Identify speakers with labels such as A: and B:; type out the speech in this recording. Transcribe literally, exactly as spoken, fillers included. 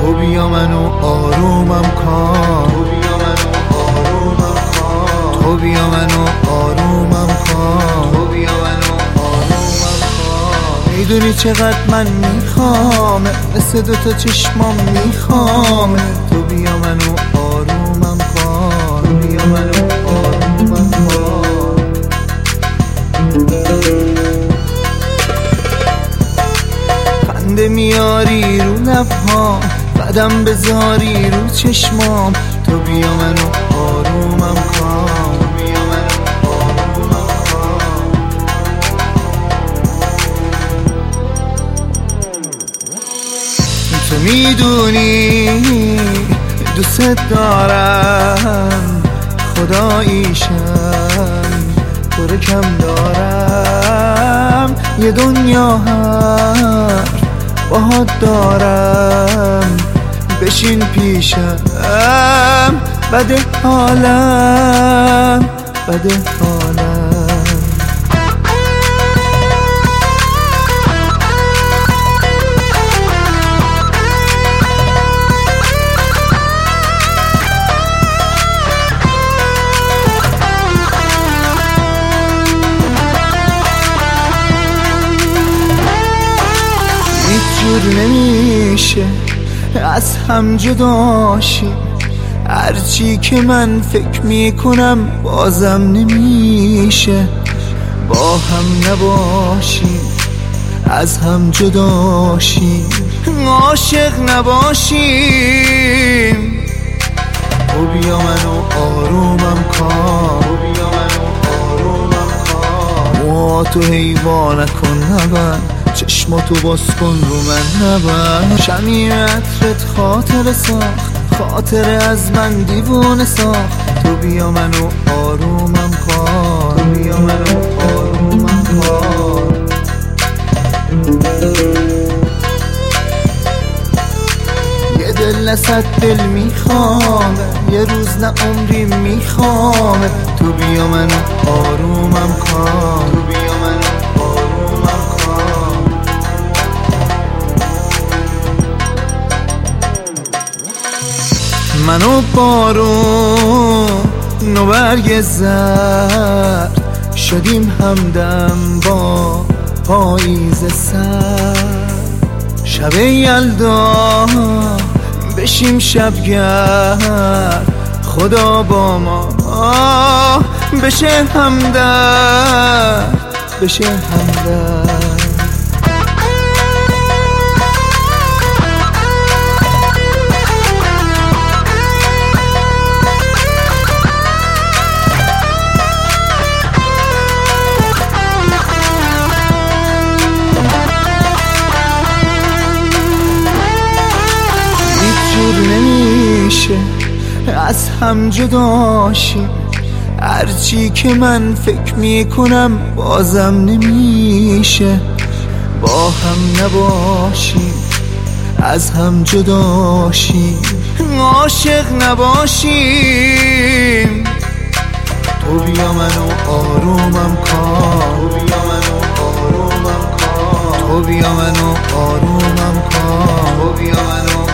A: تو بیا منو آرومم کن، تو بیا منو آرومم کن، تو بیا منو آرومم کن. میدونی چقدر من میخوام، مثل دوتا چشمام میخوام. تو بیا منو آرومم کن، تو بیا منو آرومم کن. خنده میاری رو لبهام، قدم بذاری رو چشمام. تو بیا منو آرومم کن، تو بیا منو آرومم کن. تو میدونی دوست دارم، خداییشم تو رو کم دارم. یه دنیا هر باهات دارم، بشین پیشم. بده حالم، بده حالم. هیچ جور نمیشه از هم جداشیم، هرچی که من فکر میکنم بازم نمیشه. با هم نباشیم از هم جداشیم، عاشق نباشیم. تو بیا منو آرومم کن، تو بیا منو آرومم کن. موهاتو حیوان نکن نبند، چشماتو باز کن رو من نبند. شمع عطرت خاطر ساخت، خاطر از من دیوونه ساخت. تو بیا منو آرومم کن، تو بیا منو آرومم کن. یه دل نه صد دل میخوام، یه روز نه عمری میخوام. تو بیا منو آرومم کن، تو بیا منو آرومم کن. منو بارون و برگ زرد شدیم همدم با پاییز سر. شب یلدا بشیم شبگرد، خدا با ما بشه همدرد، بشه همدرد. نمیشه از هم جداشیم، هرچی که من فکر میکنم بازم نمیشه. با هم نباشیم از هم جداشیم، عاشق نباشیم. تو بیا منو آرومم کن، تو بیا منو آرومم کن، تو بیا منو آرومم کن، تو بیا منو